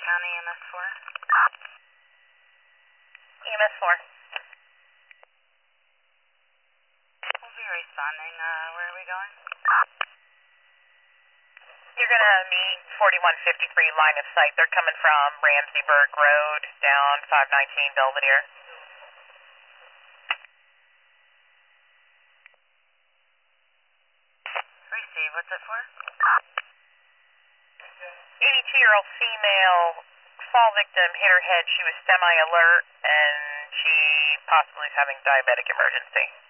County EMS 4. EMS 4. We'll be responding. Where are we going? You're going to meet 4153 line of sight. They're coming from Ramseyburg Road down 519 Belvedere. Receive. What's it for? 82-year-old female fall victim hit her head. She was semi-alert and she possibly is having diabetic emergency.